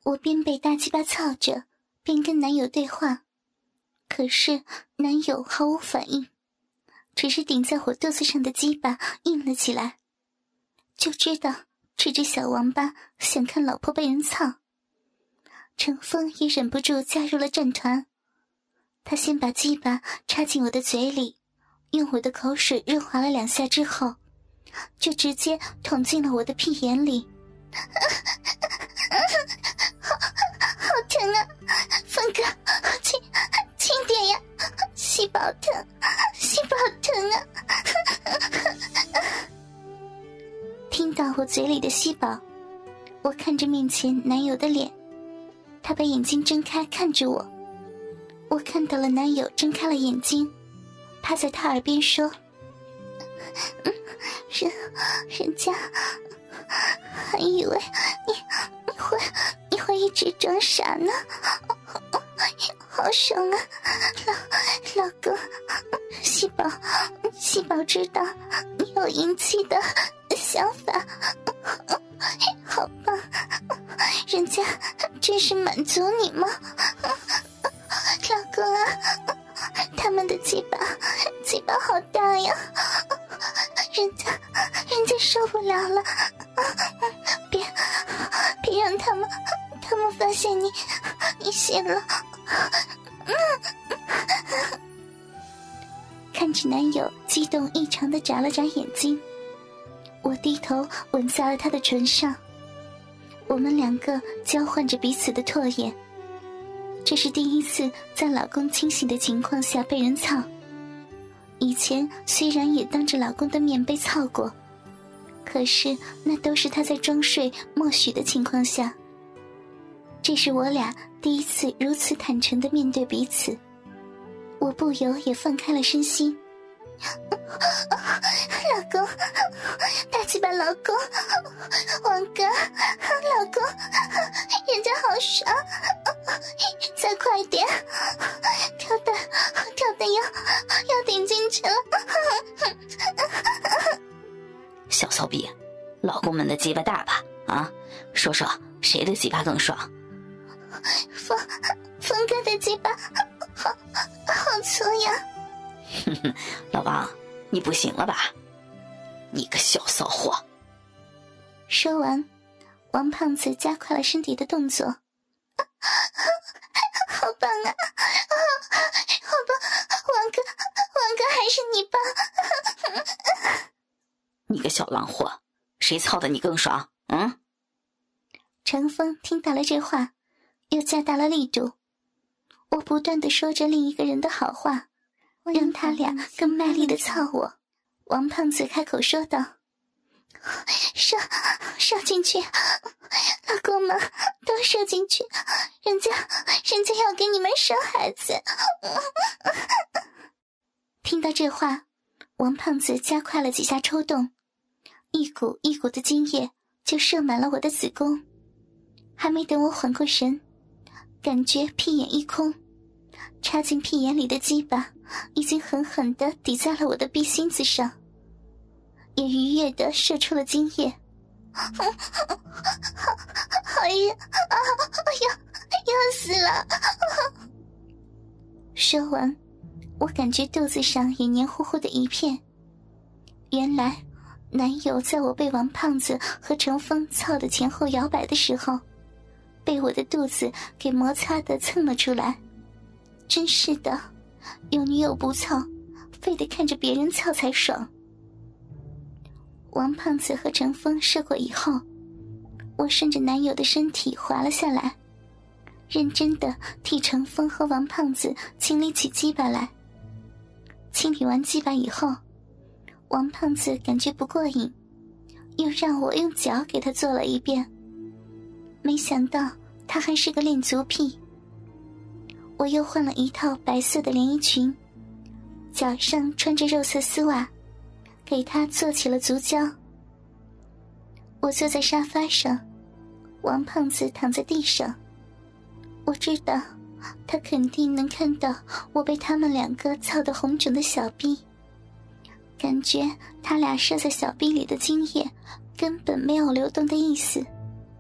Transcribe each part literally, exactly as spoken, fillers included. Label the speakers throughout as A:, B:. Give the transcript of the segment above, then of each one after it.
A: 我边被大鸡巴操着，边跟男友对话，可是男友毫无反应，只是顶在我肚子上的鸡巴硬了起来。就知道这只小王八想看老婆被人操。程峰也忍不住加入了战团，他先把鸡巴插进我的嘴里，用我的口水润滑了两下之后，就直接捅进了我的屁眼里。好好疼啊，峰哥，轻轻点呀，细胞疼，细胞疼啊。听到我嘴里的吸饱，我看着面前男友的脸，他把眼睛睁开看着我，我看到了男友睁开了眼睛，趴在他耳边说：嗯，人人家还以为你你会你会一直装傻呢，好爽啊，老老公，细胞细胞知道你有淫气的想法，好棒，人家真是满足你吗？老公啊，他们的鸡巴鸡巴好大呀，人家人家受不了了，别别让他们他们发现你你醒了。看着男友激动异常地眨了眨眼睛，我低头吻在了他的唇上，我们两个交换着彼此的唾液。这是第一次在老公清醒的情况下被人操，以前虽然也当着老公的面被操过，可是那都是他在装睡默许的情况下。这是我俩第一次如此坦诚地面对彼此，我不由也放开了身心。老公，大鸡巴老公，王哥，老公，人家好爽，再快点，跳的跳的要要顶进去了。
B: 小骚逼，老公们的鸡巴大吧？啊，说说谁的鸡巴更爽？
A: 峰峰哥的鸡巴好好粗呀！
B: 哼哼，老王，你不行了吧？你个小骚货！
A: 说完，王胖子加快了身体的动作。好棒啊！好棒，王哥，王哥还是你棒！
B: 你个小浪货，谁操的你更爽？嗯？
A: 程峰听到了这话，又加大了力度。我不断地说着另一个人的好话，让他俩更卖力地操我。王胖子开口说道：射射进去，老公们都射进去，人家人家要给你们生孩子。听到这话，王胖子加快了几下抽动，一股一股的精液就射满了我的子宫。还没等我缓过神，感觉屁眼一空，插进屁眼里的鸡巴已经狠狠地抵在了我的逼心子上，也愉悦地射出了精液。好好热啊！要要死了！说完，我感觉肚子上也黏糊糊的一片。原来男友在我被王胖子和程峰操的前后摇摆的时候，被我的肚子给摩擦的蹭了出来。真是的，有女友不操，非得看着别人操才爽。王胖子和程峰射过以后，我顺着男友的身体滑了下来，认真的替程峰和王胖子清理起鸡巴来。清理完鸡巴以后，王胖子感觉不过瘾，又让我用脚给他做了一遍。没想到他还是个恋足癖，我又换了一套白色的连衣裙，脚上穿着肉色丝袜，给他做起了足交。我坐在沙发上，王胖子躺在地上。我知道他肯定能看到我被他们两个操得红肿的小逼，感觉他俩射在小逼里的精液根本没有流动的意思。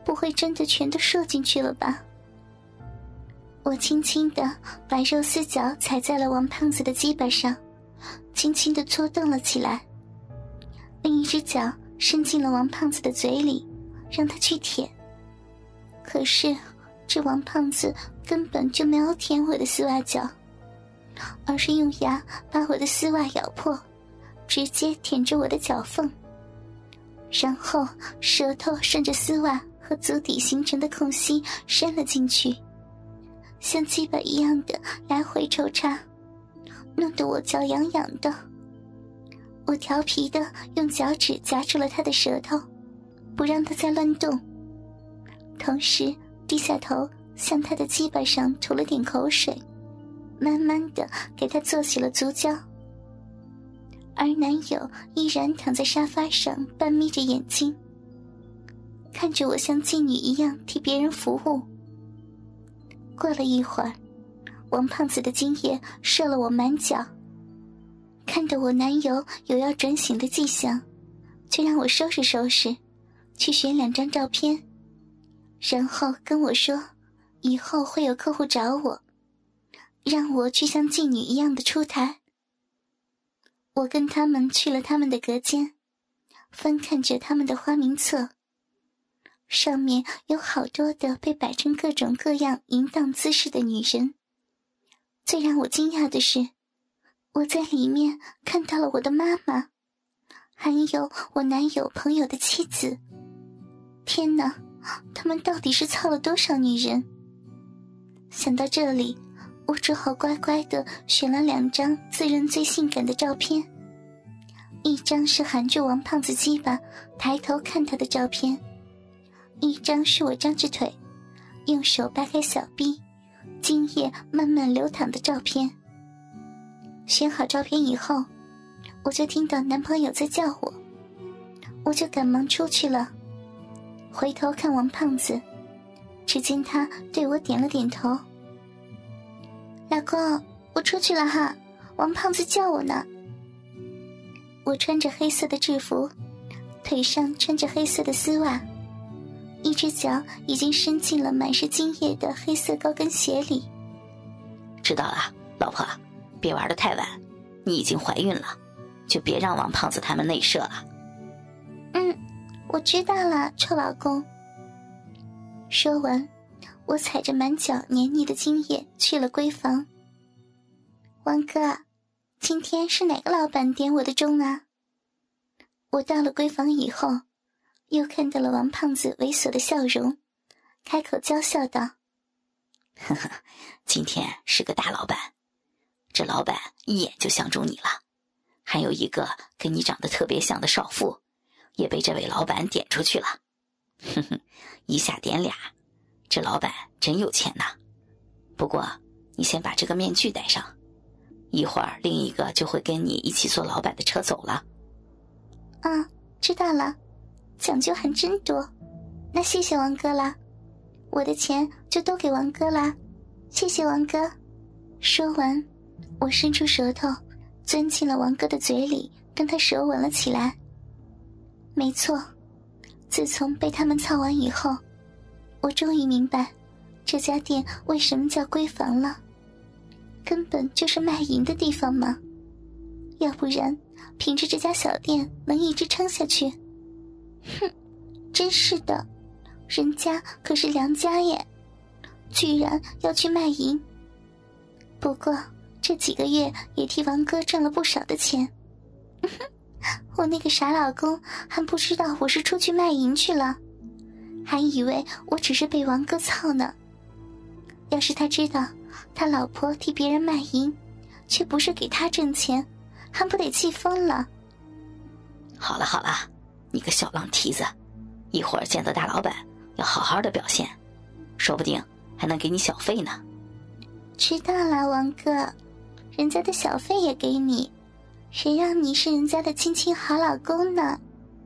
A: 不会真的全都射进去了吧？我轻轻地把肉丝脚踩在了王胖子的鸡巴上，轻轻地搓动了起来，另一只脚伸进了王胖子的嘴里，让他去舔。可是这王胖子根本就没有舔我的丝袜脚，而是用牙把我的丝袜咬破，直接舔着我的脚缝，然后舌头顺着丝袜和足底形成的空隙伸了进去，像鸡巴一样的来回抽插，弄得我脚痒痒的。我调皮的用脚趾夹住了他的舌头，不让他再乱动，同时低下头向他的鸡巴上吐了点口水，慢慢的给他做起了足交。而男友依然躺在沙发上半眯着眼睛，看着我像妓女一样替别人服务。过了一会儿，王胖子的精液射了我满脚，看得我男友有要转醒的迹象，就让我收拾收拾，去选两张照片，然后跟我说以后会有客户找我，让我去像妓女一样的出台。我跟他们去了他们的隔间，翻看着他们的花名册，上面有好多的被摆成各种各样淫荡姿势的女人。最让我惊讶的是，我在里面看到了我的妈妈，还有我男友朋友的妻子。天哪，他们到底是操了多少女人？想到这里，我只好乖乖地选了两张自认最性感的照片，一张是含着王胖子鸡巴抬头看他的照片，一张是我张着腿用手扒开小臂，精液慢慢流淌的照片。选好照片以后，我就听到男朋友在叫我，我就赶忙出去了。回头看王胖子，只见他对我点了点头。老公，我出去了哈，王胖子叫我呢。我穿着黑色的制服，腿上穿着黑色的丝袜，一只脚已经伸进了满是精液的黑色高跟鞋里。
B: 知道了，老婆，别玩得太晚，你已经怀孕了，就别让王胖子他们内射了。
A: 嗯，我知道了，臭老公。说完，我踩着满脚黏腻的精液去了闺房。王哥，今天是哪个老板点我的钟啊？我到了闺房以后，又看到了王胖子猥琐的笑容，开口娇笑道：
B: 呵呵，今天是个大老板，这老板一眼就相中你了，还有一个跟你长得特别像的少妇，也被这位老板点出去了。哼哼，一下点俩，这老板真有钱呐。不过你先把这个面具戴上，一会儿另一个就会跟你一起坐老板的车走了。
A: 啊，知道了，讲究还真多，那谢谢王哥啦，我的钱就都给王哥啦，谢谢王哥。说完，我伸出舌头钻进了王哥的嘴里，跟他舌吻了起来。没错，自从被他们操完以后，我终于明白这家店为什么叫闺房了，根本就是卖淫的地方嘛，要不然凭着这家小店能一直撑下去？哼，真是的，人家可是良家耶，居然要去卖淫。不过这几个月也替王哥挣了不少的钱。我那个傻老公还不知道我是出去卖淫去了，还以为我只是被王哥操呢。要是他知道他老婆替别人卖淫，却不是给他挣钱，还不得气疯了。
B: 好了好了，你个小浪蹄子，一会儿见到大老板要好好的表现，说不定还能给你小费呢。
A: 知道了，王哥，人家的小费也给你，谁让你是人家的亲亲好老公呢？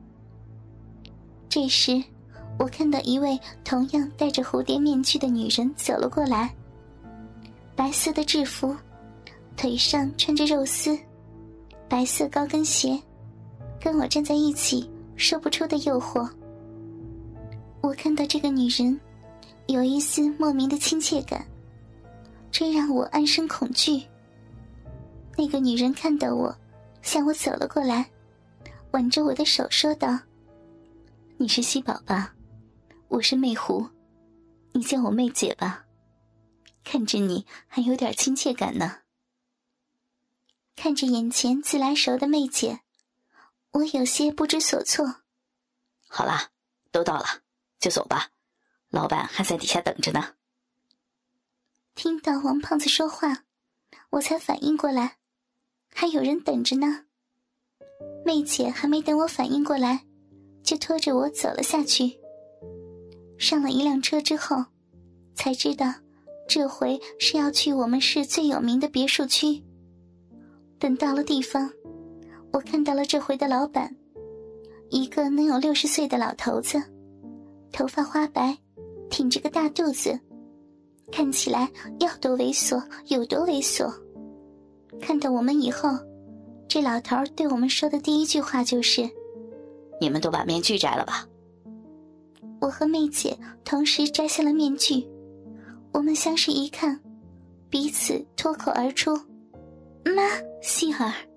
A: 这时我看到一位同样戴着蝴蝶面具的女人走了过来，白色的制服，腿上穿着肉丝，白色高跟鞋，跟我站在一起说不出的诱惑。 我看到这个女人有一丝莫名的亲切感，这让我暗生恐惧。那个女人看到我，向我走了过来，挽着我的手说道：你是西宝吧？我是媚狐，你叫我媚姐吧，看着你还有点亲切感呢。看着眼前自来熟的媚姐，我有些不知所措。
B: 好啦，都到了，就走吧，老板还在底下等着呢。
A: 听到王胖子说话，我才反应过来，还有人等着呢。媚姐还没等我反应过来，就拖着我走了下去。上了一辆车之后，才知道这回是要去我们市最有名的别墅区。等到了地方，我看到了这回的老板，一个能有六十岁的老头子，头发花白，挺着个大肚子，看起来要多猥琐有多猥琐。看到我们以后，这老头对我们说的第一句话就是：
B: 你们都把面具摘了吧。
A: 我和媚姐同时摘下了面具，我们相视一看，彼此脱口而出：妈，希儿。